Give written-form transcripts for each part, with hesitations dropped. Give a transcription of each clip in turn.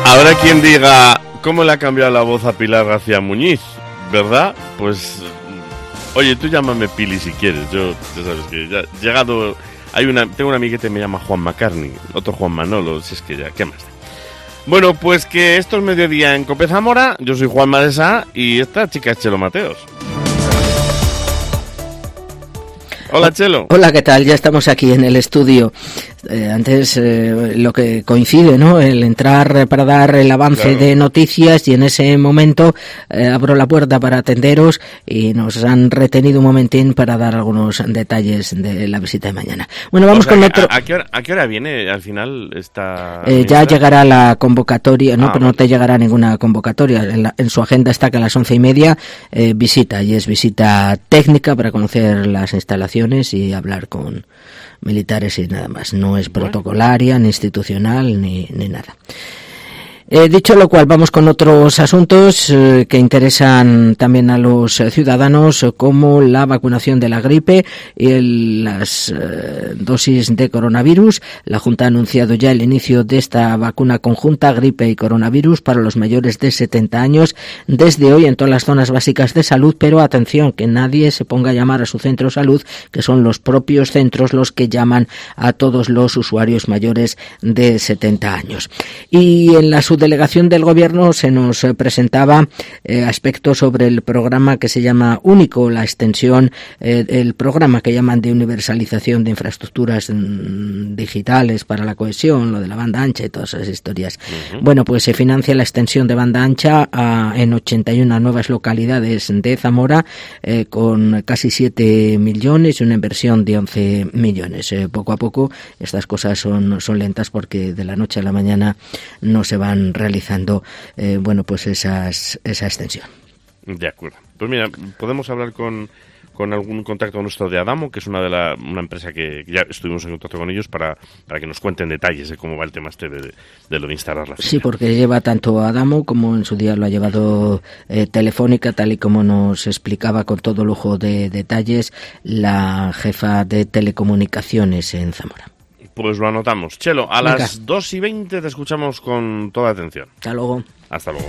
Habrá quien diga, ¿cómo le ha cambiado la voz a Pilar García Muñiz? ¿Verdad? Pues, oye, tú llámame Pili si quieres. Yo, ya sabes que ya llegado... Tengo un amiguete que me llama Juan McCartney, otro Juan Manolo, si es que ya, ¿qué más da? Bueno, pues que esto es Mediodía en Cope Zamora. Yo soy Juan Madesa y esta chica es Chelo Mateos. Hola, Chelo. Hola, ¿qué tal? Ya estamos aquí en el estudio. Antes lo que coincide, ¿no? El entrar para dar el avance de noticias y en ese momento abro la puerta para atenderos y nos han retenido un momentín para dar algunos detalles de la visita de mañana. Bueno, vamos con otro... ¿A qué hora viene al final esta...? Ya llegará la convocatoria, ¿no? Pero no te llegará ninguna convocatoria. En su agenda está que a las 11:30 visita, y es visita técnica para conocer las instalaciones y hablar con militares y nada más. No es protocolaria, ni institucional, ni nada. Dicho lo cual, vamos con otros asuntos que interesan también a los ciudadanos, como la vacunación de la gripe y las dosis de coronavirus. La Junta ha anunciado ya el inicio de esta vacuna conjunta gripe y coronavirus para los mayores de 70 años desde hoy en todas las zonas básicas de salud, pero atención, que nadie se ponga a llamar a su centro de salud, que son los propios centros los que llaman a todos los usuarios mayores de 70 años. Y en la subdelegación del Gobierno se nos presentaba aspectos sobre el programa que se llama Único, la extensión, el programa que llaman de universalización de infraestructuras digitales para la cohesión, lo de la banda ancha y todas esas historias. Bueno, pues se financia la extensión de banda ancha en 81 nuevas localidades de Zamora con casi 7 millones y una inversión de 11 millones. Poco a poco estas cosas son lentas porque de la noche a la mañana no se van realizando pues esa extensión. De acuerdo. Pues mira, podemos hablar con algún contacto nuestro de Adamo, que es una empresa que ya estuvimos en contacto con ellos para que nos cuenten detalles de cómo va el tema de lo de instalar la fibra. Sí, porque lleva tanto Adamo como en su día lo ha llevado Telefónica, tal y como nos explicaba con todo lujo de detalles la jefa de telecomunicaciones en Zamora. Pues lo anotamos. Chelo, a las 2:20 te escuchamos con toda atención. Hasta luego. Hasta luego.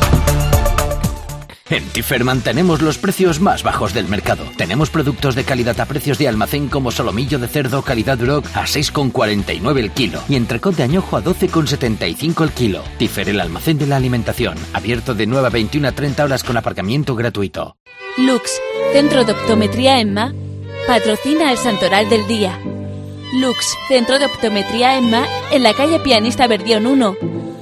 En Tifer mantenemos los precios más bajos del mercado. Tenemos productos de calidad a precios de almacén como solomillo de cerdo calidad Duroc a 6,49 el kilo y entrecot de añojo a 12,75 el kilo. Tifer, el almacén de la alimentación, abierto de 9 a 21 a 30 horas con aparcamiento gratuito. Lux, Centro de Optometría EMMA, patrocina el Santoral del Día. Lux, Centro de Optometría EMMA, en la calle Pianista Verdión 1.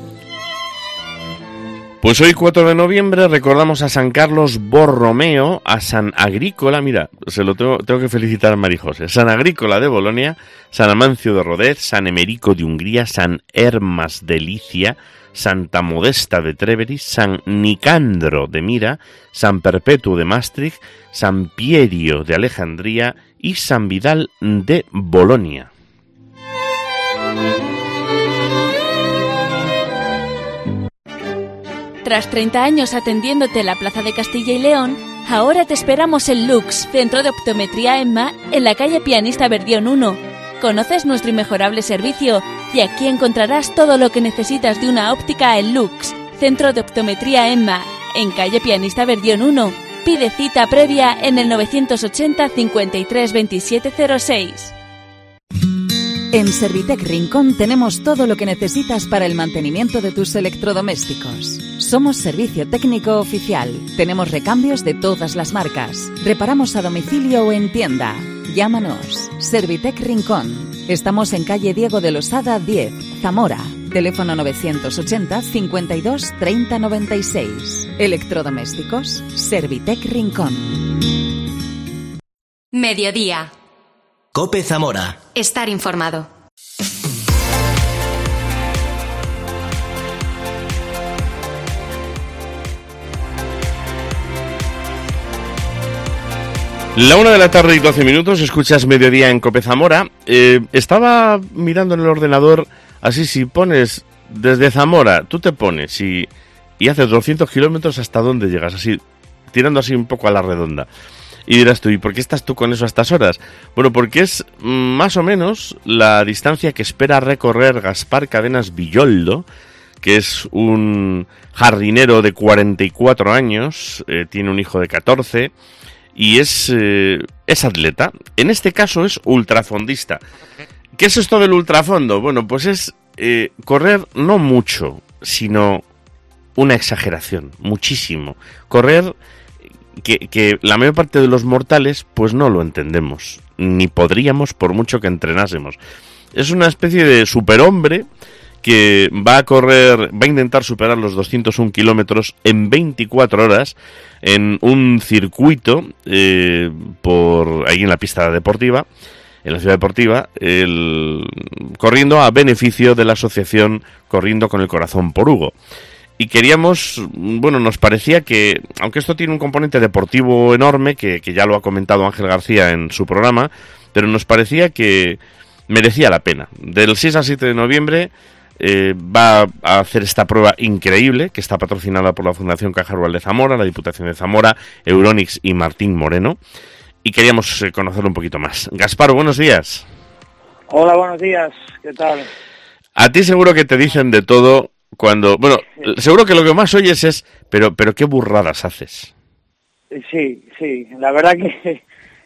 Pues hoy 4 de noviembre recordamos a San Carlos Borromeo, a San Agrícola, mira, se lo tengo que felicitar a Marijose, San Agrícola de Bolonia, San Amancio de Rodez, San Emerico de Hungría, San Hermas de Licia, Santa Modesta de Treveris, San Nicandro de Mira, San Perpetuo de Maastricht, San Pierio de Alejandría y San Vidal de Bolonia. Tras 30 años atendiéndote en la Plaza de Castilla y León, ahora te esperamos en Lux, Centro de Optometría EMMA, en la calle Pianista Verdión 1. Conoces nuestro inmejorable servicio y aquí encontrarás todo lo que necesitas de una óptica en Lux, Centro de Optometría EMMA, en calle Pianista Verdión 1. Pide cita previa en el 980 53 27 06. En Servitec Rincón tenemos todo lo que necesitas para el mantenimiento de tus electrodomésticos. Somos servicio técnico oficial. Tenemos recambios de todas las marcas. Reparamos a domicilio o en tienda. Llámanos. Servitec Rincón. Estamos en calle Diego de Losada 10, Zamora. Teléfono 980 52 30 96. Electrodomésticos. Servitec Rincón. Mediodía. Cope Zamora. Estar informado. La 1:12 p.m, escuchas Mediodía en Cope Zamora. Estaba mirando en el ordenador, así si pones desde Zamora, tú te pones y haces 200 kilómetros, ¿hasta dónde llegas? Así, tirando así un poco a la redonda. Y dirás tú, ¿y por qué estás tú con eso a estas horas? Bueno, porque es más o menos la distancia que espera recorrer Gaspar Cadenas Villoldo, que es un jardinero de 44 años, tiene un hijo de 14 y es atleta. En este caso es ultrafondista. ¿Qué es esto del ultrafondo? Bueno, pues es correr no mucho, sino una exageración, muchísimo. Correr que la mayor parte de los mortales pues no lo entendemos, ni podríamos por mucho que entrenásemos. Es una especie de superhombre que va a intentar superar los 201 kilómetros en 24 horas en un circuito por ahí en la pista deportiva, en la ciudad deportiva, corriendo a beneficio de la asociación Corriendo con el Corazón por Hugo. Y nos parecía que, aunque esto tiene un componente deportivo enorme, que ya lo ha comentado Ángel García en su programa, pero nos parecía que merecía la pena. Del 6 al 7 de noviembre va a hacer esta prueba increíble, que está patrocinada por la Fundación Caja Rural de Zamora, la Diputación de Zamora, Euronics y Martín Moreno. Y queríamos conocerlo un poquito más. Gaspar, buenos días. Hola, buenos días. ¿Qué tal? A ti seguro que te dicen de todo cuando... Bueno, seguro que lo que más oyes es, pero qué burradas haces. Sí. La verdad que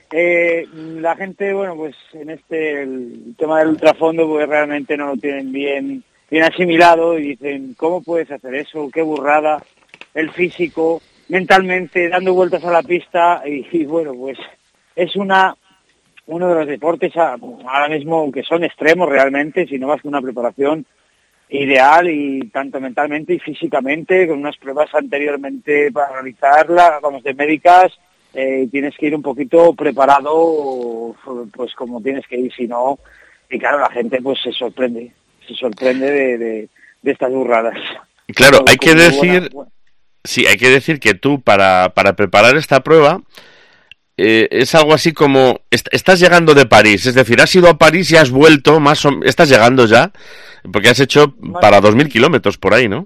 la gente, pues en el tema del ultrafondo, pues realmente no lo tienen bien asimilado y dicen, ¿cómo puedes hacer eso? Qué burrada. El físico, mentalmente, dando vueltas a la pista y pues es uno de los deportes ahora mismo que son extremos realmente, si no vas con una preparación ideal y tanto mentalmente y físicamente, con unas pruebas anteriormente para realizarla, de médicas, tienes que ir un poquito preparado, pues como tienes que ir, si no, y claro, la gente pues se sorprende de estas burradas. Claro, hay que decir, sí, hay que decir que tú para preparar esta prueba es algo así como estás llegando de París, es decir, has ido a París y has vuelto, estás llegando ya, porque has hecho para 2.000 kilómetros por ahí, ¿no?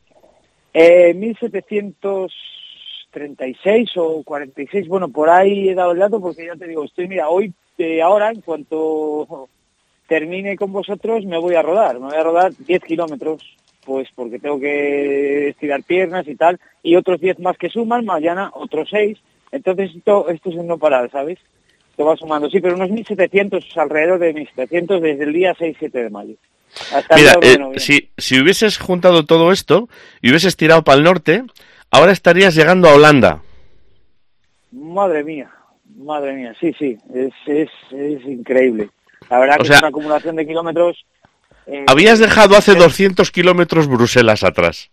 1.736 o 46, por ahí he dado el dato porque ya te digo, ahora en cuanto termine con vosotros me voy a rodar 10 kilómetros, pues porque tengo que estirar piernas y tal, y otros 10 más que suman, mañana otros 6. Entonces esto es un no parar, ¿sabes? Te va sumando, sí, pero unos 1.700, alrededor de 1.700 desde el día 6-7 de mayo. Hasta mira, si hubieses juntado todo esto y hubieses tirado para el norte, ahora estarías llegando a Holanda. Madre mía, sí, es increíble. La verdad que es una acumulación de kilómetros. Habías dejado hace 200 kilómetros Bruselas atrás.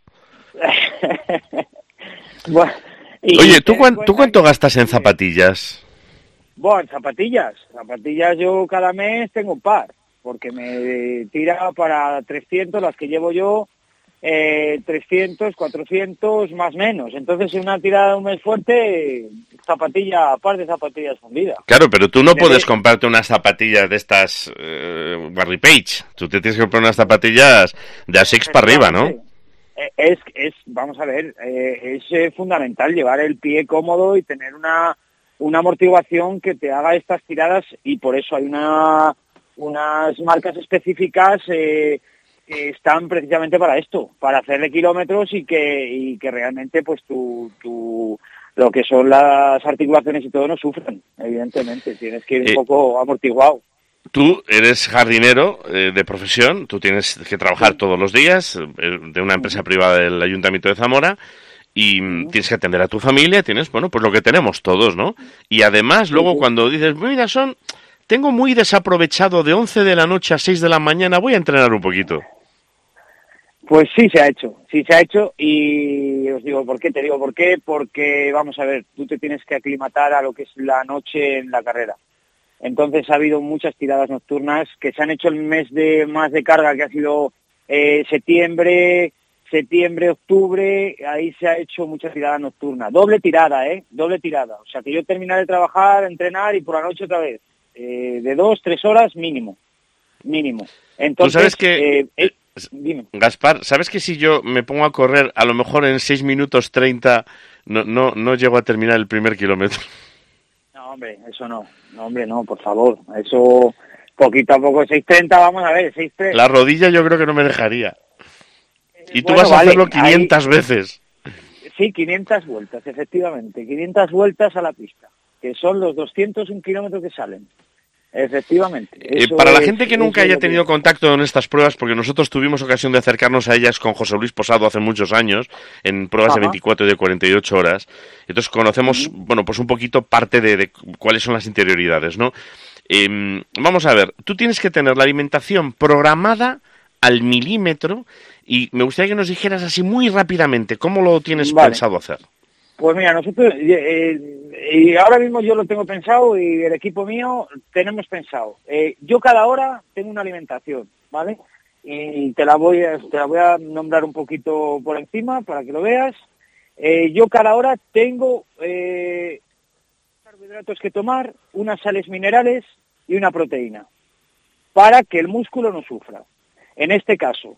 Oye, ¿tú cuánto gastas en zapatillas? En zapatillas yo cada mes tengo un par, porque me tira para 300 las que llevo yo, 300, 400 más menos. Entonces, en una tirada de un mes fuerte, par de zapatillas fundidas. Claro, pero tú no puedes comprarte unas zapatillas de estas Barry Page. Tú te tienes que comprar unas zapatillas de Asics para arriba, ¿no? Vamos a ver, es fundamental llevar el pie cómodo y tener una amortiguación que te haga estas tiradas, y por eso hay unas marcas específicas que están precisamente para esto, para hacerle kilómetros y que realmente pues lo que son las articulaciones y todo no sufran, evidentemente, tienes que ir un poco amortiguado. Tú eres jardinero de profesión, tú tienes que trabajar todos los días de una empresa privada del Ayuntamiento de Zamora y tienes que atender a tu familia, tienes, pues lo que tenemos todos, ¿no? Y además luego cuando dices, mira, tengo muy desaprovechado de 11 de la noche a 6 de la mañana, voy a entrenar un poquito. Pues sí se ha hecho y os digo, ¿por qué? Te digo, ¿por qué? Porque, vamos a ver, tú te tienes que aclimatar a lo que es la noche en la carrera. Entonces ha habido muchas tiradas nocturnas que se han hecho el mes más de carga, que ha sido septiembre, octubre, ahí se ha hecho mucha tirada nocturna. Doble tirada. O sea, que yo terminar de trabajar, entrenar y por la noche otra vez. De 2-3 horas mínimo. Entonces, ¿tú sabes que, dime. Gaspar, ¿sabes que si yo me pongo a correr, a lo mejor en 6 minutos 30 no llego a terminar el primer kilómetro? No, hombre, eso no. No, hombre, no, por favor. Eso, poquito a poco, 6.30, vamos a ver, 6.3. La rodilla yo creo que no me dejaría. Y tú vas a hacerlo 500 veces. Sí, 500 vueltas, efectivamente. 500 vueltas a la pista, que son los 201 kilómetros que salen. Efectivamente. Para la gente que nunca haya tenido contacto con estas pruebas, porque nosotros tuvimos ocasión de acercarnos a ellas con José Luis Posado hace muchos años, en pruebas de 24 y de 48 horas, entonces conocemos, bueno, pues un poquito parte de cuáles son las interioridades, ¿no? Vamos a ver, tú tienes que tener la alimentación programada al milímetro y me gustaría que nos dijeras así muy rápidamente, ¿cómo lo tienes pensado hacer? Pues mira, nosotros, y ahora mismo yo lo tengo pensado y el equipo mío tenemos pensado. Yo cada hora tengo una alimentación, ¿vale? Y te la voy a nombrar un poquito por encima para que lo veas. Yo cada hora tengo carbohidratos que tomar, unas sales minerales y una proteína, para que el músculo no sufra. En este caso,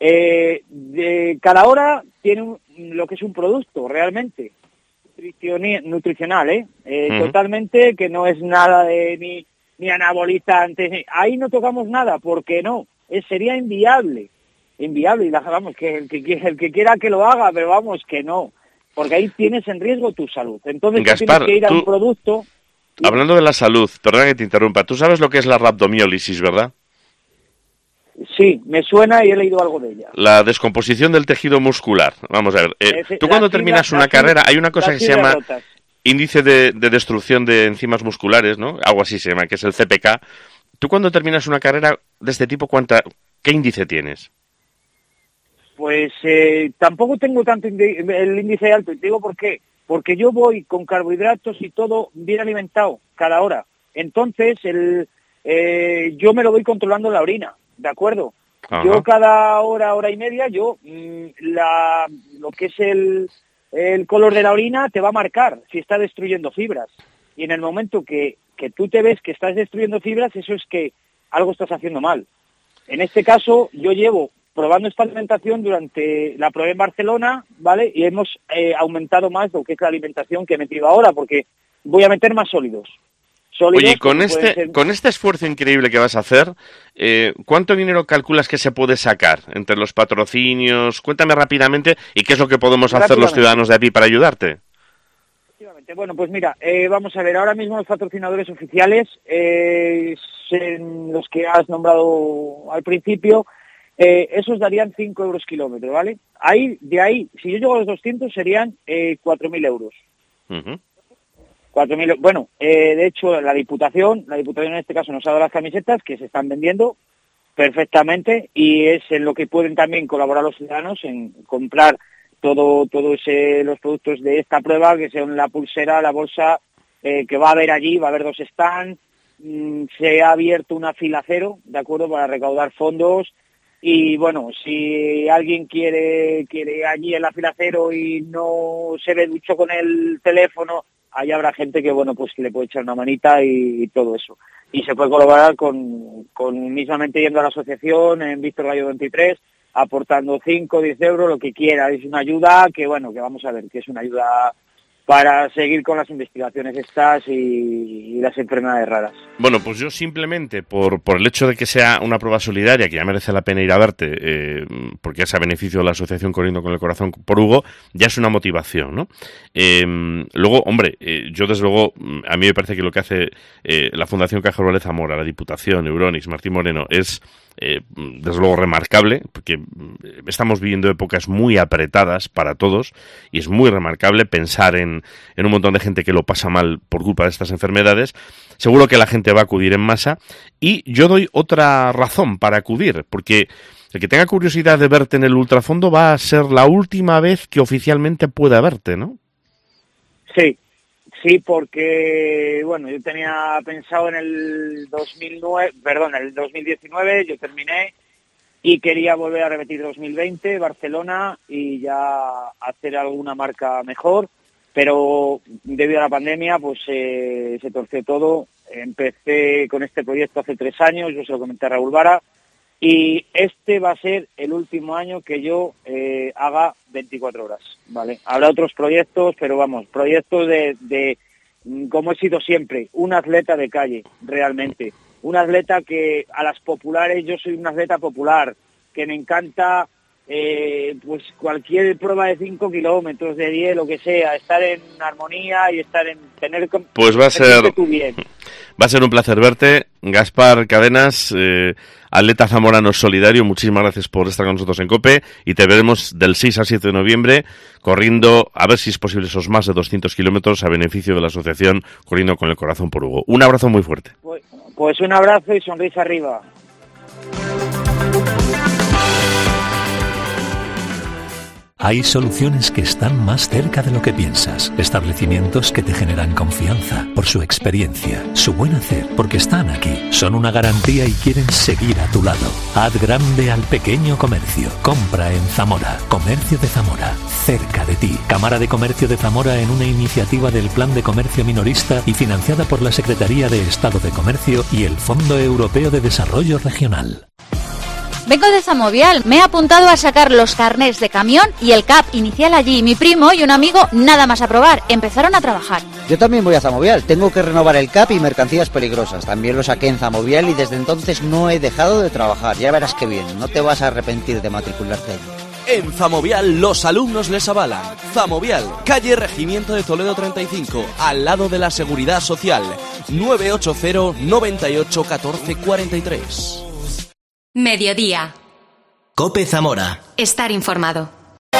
cada hora tiene lo que es un producto realmente nutricional, totalmente, que no es nada de ni anabolizantes, ahí no tocamos nada, porque no, sería inviable, y vamos, que el que quiera que lo haga, pero vamos, que no, porque ahí tienes en riesgo tu salud. Entonces Gaspar, tienes que ir a un producto. Hablando de la salud, perdona que te interrumpa, tú sabes lo que es la rhabdomiólisis, ¿verdad? Sí, me suena y he leído algo de ella. La descomposición del tejido muscular. Vamos a ver, tú cuando terminas una carrera, hay una cosa que se llama índice de destrucción de enzimas musculares, ¿no? Algo así se llama, que es el CPK. Tú cuando terminas una carrera de este tipo, ¿qué índice tienes? Pues tampoco tengo tanto el índice alto, y te digo por qué. Porque yo voy con carbohidratos y todo bien alimentado cada hora. Entonces, yo me lo voy controlando la orina. ¿De acuerdo? Ajá. Yo cada hora y media, lo que es el color de la orina te va a marcar si está destruyendo fibras. Y en el momento que tú te ves que estás destruyendo fibras, eso es que algo estás haciendo mal. En este caso, yo llevo probando esta alimentación la probé en Barcelona, ¿vale? Y hemos aumentado más lo que es la alimentación que he metido ahora, porque voy a meter más sólidos. Oye, con este esfuerzo increíble que vas a hacer, ¿cuánto dinero calculas que se puede sacar entre los patrocinios? Cuéntame rápidamente y qué es lo que podemos hacer los ciudadanos de aquí para ayudarte. Bueno, pues mira, vamos a ver, ahora mismo los patrocinadores oficiales, los que has nombrado al principio, esos darían 5 euros kilómetro, ¿vale? De ahí, si yo llego a los 200 serían 4.000 euros. Uh-huh. 4.000, bueno, de hecho la Diputación en este caso nos ha dado las camisetas que se están vendiendo perfectamente y es en lo que pueden también colaborar los ciudadanos en comprar todos los productos de esta prueba, que son la pulsera, la bolsa, que va a haber allí, va a haber 2 stands, se ha abierto una fila cero, ¿de acuerdo?, para recaudar fondos. Y bueno, si alguien quiere allí en la fila cero y no se ve mucho con el teléfono, ahí habrá gente que, bueno, pues le puede echar una manita y todo eso. Y se puede colaborar con mismamente yendo a la asociación en Víctor Gallo 23, aportando 5, 10 euros, lo que quiera. Es una ayuda que, bueno, que vamos a ver, que es una ayuda para seguir con las investigaciones estas y las enfermedades raras. Bueno, pues yo simplemente, por el hecho de que sea una prueba solidaria, que ya merece la pena ir a verte, porque es a beneficio de la Asociación Corriendo con el Corazón por Hugo, ya es una motivación, ¿no? Luego, hombre, yo desde luego, a mí me parece que lo que hace la Fundación Caja Rural de Zamora, la Diputación, Euronics, Martín Moreno, es desde luego remarcable, porque estamos viviendo épocas muy apretadas para todos y es muy remarcable pensar en un montón de gente que lo pasa mal por culpa de estas enfermedades. Seguro que la gente va a acudir en masa y yo doy otra razón para acudir, porque el que tenga curiosidad de verte en el ultrafondo va a ser la última vez que oficialmente pueda verte, ¿no? Sí, porque, bueno, yo tenía pensado en el 2019, yo terminé y quería volver a repetir 2020, Barcelona, y ya hacer alguna marca mejor, pero debido a la pandemia, pues se torció todo. Empecé con este proyecto hace 3 años, yo se lo comenté a Raúl Vara, y este va a ser el último año que yo haga 24 horas, ¿vale? Habrá otros proyectos, pero vamos, proyectos de como he sido siempre, un atleta de calle, realmente. Un atleta que a las populares, yo soy un atleta popular, que me encanta pues cualquier prueba de 5 kilómetros, de 10, lo que sea, estar en armonía y estar en tener... Pues va a ser un placer verte, Gaspar Cadenas, atleta zamorano solidario. Muchísimas gracias por estar con nosotros en COPE y te veremos del 6 al 7 de noviembre corriendo, a ver si es posible, esos más de 200 kilómetros a beneficio de la asociación Corriendo con el Corazón por Hugo. Un abrazo muy fuerte. Pues un abrazo y sonrisa arriba. Hay soluciones que están más cerca de lo que piensas. Establecimientos que te generan confianza por su experiencia, su buen hacer, porque están aquí. Son una garantía y quieren seguir a tu lado. Haz grande al pequeño comercio. Compra en Zamora. Comercio de Zamora. Cerca de ti. Cámara de Comercio de Zamora en una iniciativa del Plan de Comercio Minorista y financiada por la Secretaría de Estado de Comercio y el Fondo Europeo de Desarrollo Regional. Vengo de Zamovial, me he apuntado a sacar los carnés de camión y el CAP inicial allí. Mi primo y un amigo nada más aprobar, empezaron a trabajar. Yo también voy a Zamovial, tengo que renovar el CAP y mercancías peligrosas. También lo saqué en Zamovial y desde entonces no he dejado de trabajar. Ya verás qué bien, no te vas a arrepentir de matricularte allí. En Zamovial los alumnos les avalan. Zamovial, calle Regimiento de Toledo 35, al lado de la Seguridad Social. 980 98 14 43. Mediodía. COPE Zamora. Estar informado.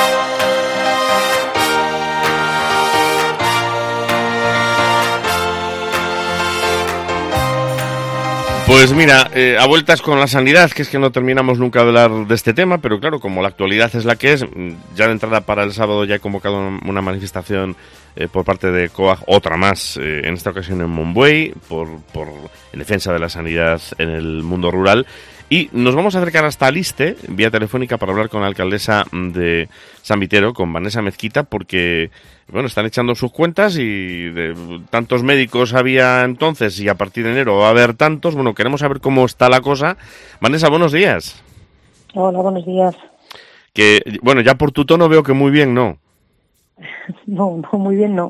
Pues mira, a vueltas con la sanidad, que es que no terminamos nunca de hablar de este tema, pero claro, como la actualidad es la que es, ya de entrada para el sábado ya he convocado una manifestación por parte de COAG, otra más, en esta ocasión en Monbuey, en defensa de la sanidad en el mundo rural. Y nos vamos a acercar hasta Aliste, vía telefónica, para hablar con la alcaldesa de San Vitero, con Vanessa Mezquita, porque, bueno, están echando sus cuentas y de tantos médicos había entonces y a partir de enero va a haber tantos. Bueno, queremos saber cómo está la cosa. Vanessa, buenos días. Hola, buenos días. Que, bueno, ya por tu tono veo que muy bien, ¿no? No, muy bien no.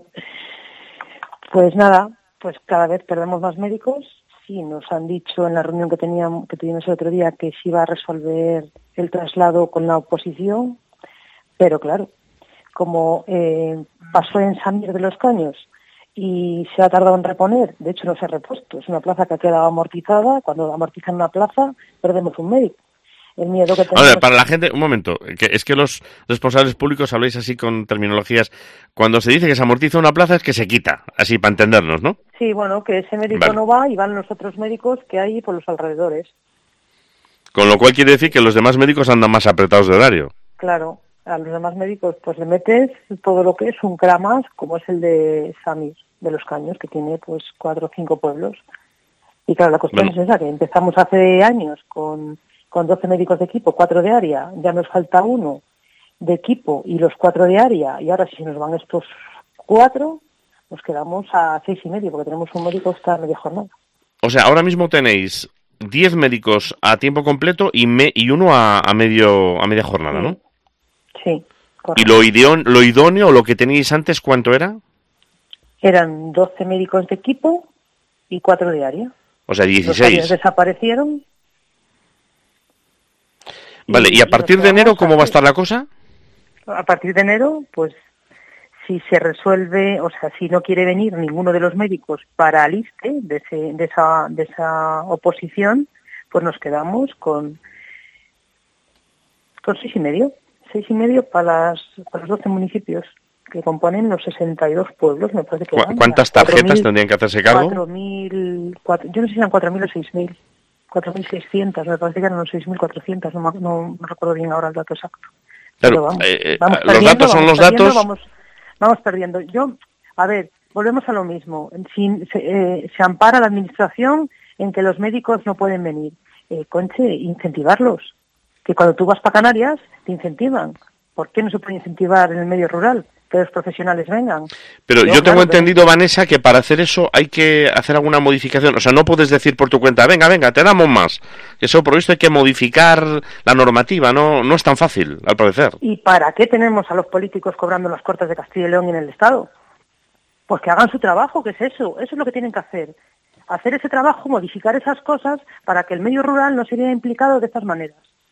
Pues nada, pues cada vez perdemos más médicos. Sí, nos han dicho en la reunión que tuvimos el otro día que se iba a resolver el traslado con la oposición, pero claro, como pasó en San Mir de los Caños y se ha tardado en reponer, de hecho no se ha repuesto, es una plaza que ha quedado amortizada, cuando amortizan una plaza perdemos un médico. El miedo que tenemos... Ahora, para la gente, un momento, es que los responsables públicos habláis así con terminologías. Cuando se dice que se amortiza una plaza es que se quita, así para entendernos, ¿no? Sí, bueno, que ese médico no va y van los otros médicos que hay por los alrededores. Con lo cual quiere decir que los demás médicos andan más apretados de horario. Claro, a los demás médicos pues le metes todo lo que es un CRA más, como es el de Samir de los Caños, que tiene pues 4 o 5 pueblos. Y claro, la cuestión es esa, que empezamos hace años con 12 médicos de equipo, 4 de área, ya nos falta 1 de equipo y los 4 de área, y ahora si nos van estos 4, nos quedamos a 6 y medio, porque tenemos un médico hasta media jornada. O sea, ahora mismo tenéis 10 médicos a tiempo completo y uno a media jornada, ¿no? Sí, correcto. ¿Y lo idóneo, lo que teníais antes, cuánto era? Eran 12 médicos de equipo y 4 de área. O sea, 16. Los áreas desaparecieron. Vale, ¿y a partir de enero cómo va a estar la cosa? A partir de enero, pues si se resuelve, o sea, si no quiere venir ninguno de los médicos para Aliste, de esa oposición, pues nos quedamos con 6 y medio. 6 y medio para los 12 municipios que componen los 62 pueblos, me parece que ¿Cuántas tarjetas tendrían que hacerse cargo? 4.000, yo no sé si eran 4.000 o 6.000. 4.600, me parece que eran unos 6.400, no recuerdo bien ahora el dato exacto. Claro, vamos los datos son los datos. Vamos perdiendo. Volvemos a lo mismo. Se ampara la administración en que los médicos no pueden venir. Conche, incentivarlos. Que cuando tú vas para Canarias, te incentivan. ¿Por qué no se puede incentivar en el medio rural? Que los profesionales vengan. Pero yo tengo entendido, Vanessa, que para hacer eso hay que hacer alguna modificación. O sea, no puedes decir por tu cuenta, venga, te damos más. Eso, por esto, hay que modificar la normativa. No es tan fácil, al parecer. ¿Y para qué tenemos a los políticos cobrando las Cortes de Castilla y León y en el Estado? Pues que hagan su trabajo, ¿qué es eso? Eso es lo que tienen que hacer. Hacer ese trabajo, modificar esas cosas para que el medio rural no se vea implicado de estas maneras.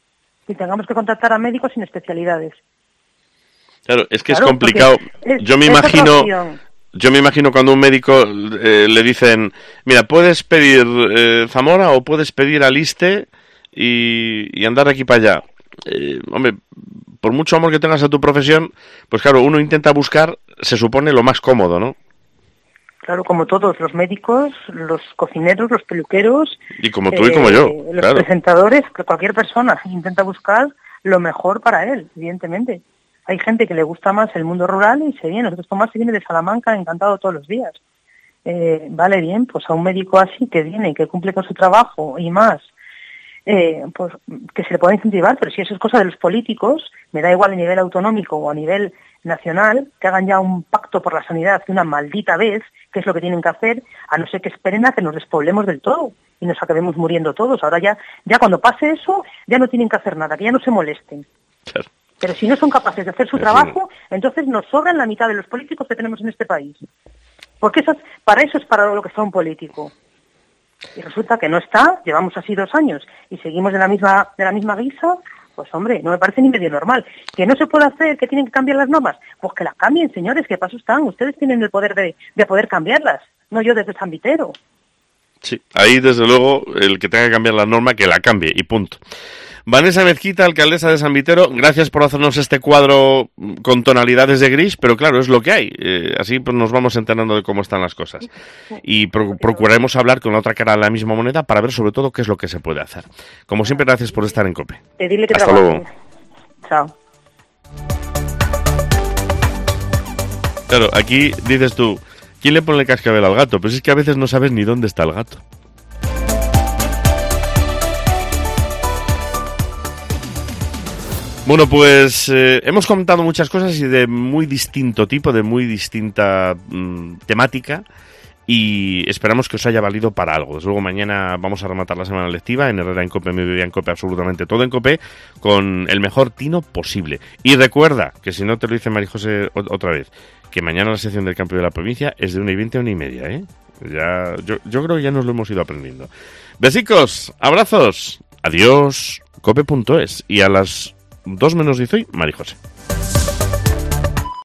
y tengamos que contratar a médicos sin especialidades. Claro, es que es complicado. Yo me imagino cuando un médico le dicen, mira, puedes pedir Zamora o puedes pedir Aliste y andar de aquí para allá. Hombre, por mucho amor que tengas a tu profesión, pues claro, uno intenta buscar, se supone, lo más cómodo, ¿no? Claro, como todos, los médicos, los cocineros, los peluqueros... Y como tú y como yo, los presentadores, cualquier persona intenta buscar lo mejor para él, evidentemente. Hay gente que le gusta más el mundo rural y se viene. Nosotros Tomás se viene de Salamanca encantado todos los días. Vale, bien, pues a un médico así que viene, que cumple con su trabajo y más, pues que se le pueda incentivar, pero si eso es cosa de los políticos, me da igual a nivel autonómico o a nivel nacional, que hagan ya un pacto por la sanidad de una maldita vez, que es lo que tienen que hacer, a no ser que esperen a que nos despoblemos del todo y nos acabemos muriendo todos. Ahora ya cuando pase eso, ya no tienen que hacer nada, que ya no se molesten. Claro. Pero si no son capaces de hacer su trabajo, entonces nos sobran la mitad de los políticos que tenemos en este país. Porque para eso es para lo que está un político. Y resulta que no está, llevamos así 2 años y seguimos de la misma guisa, pues hombre, no me parece ni medio normal. ¿Que no se puede hacer, que tienen que cambiar las normas? Pues que las cambien, señores, que paso están. Ustedes tienen el poder de poder cambiarlas, no yo desde San Vitero. Sí, ahí desde luego el que tenga que cambiar la norma, que la cambie y punto. Vanessa Mezquita, alcaldesa de San Vitero, gracias por hacernos este cuadro con tonalidades de gris, pero claro, es lo que hay. Así pues nos vamos enterando de cómo están las cosas. Y procuraremos hablar con la otra cara de la misma moneda para ver sobre todo qué es lo que se puede hacer. Como siempre, gracias por estar en COPE. Pedirle que Hasta trabaje. luego. Chao. Claro, aquí dices tú, ¿quién le pone el cascabel al gato? Pues es que a veces no sabes ni dónde está el gato. Bueno, pues hemos comentado muchas cosas y de muy distinto tipo, de muy distinta temática, y esperamos que os haya valido para algo. Desde luego mañana vamos a rematar la semana lectiva en Herrera en COPE, Mediodía en COPE, absolutamente todo en COPE, con el mejor tino posible. Y recuerda, que si no te lo dice María José otra vez, que mañana la sección del Campo de la Provincia es de 1:20 a 1:30, ¿eh? Ya, yo creo que ya nos lo hemos ido aprendiendo. Besicos, abrazos, adiós, cope.es, y a las 2 menos 10 hoy, María José.